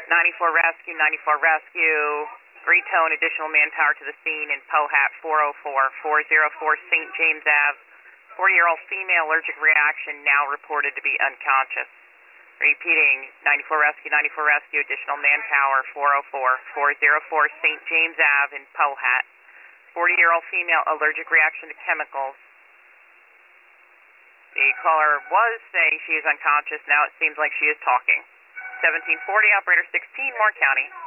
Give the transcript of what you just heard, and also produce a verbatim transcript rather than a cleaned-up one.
ninety-four Rescue, ninety-four Rescue. Retone additional manpower to the scene in Pohat, four oh four, four oh four Saint James Avenue. forty-year-old female allergic reaction now reported to be unconscious. Repeating, ninety-four Rescue, ninety-four Rescue, additional manpower, four oh four, four oh four Saint James Avenue in Pohat. forty-year-old female allergic reaction to chemicals. The caller was saying she is unconscious. Now it seems like she is talking. seventeen forty, operator sixteen, Moore County.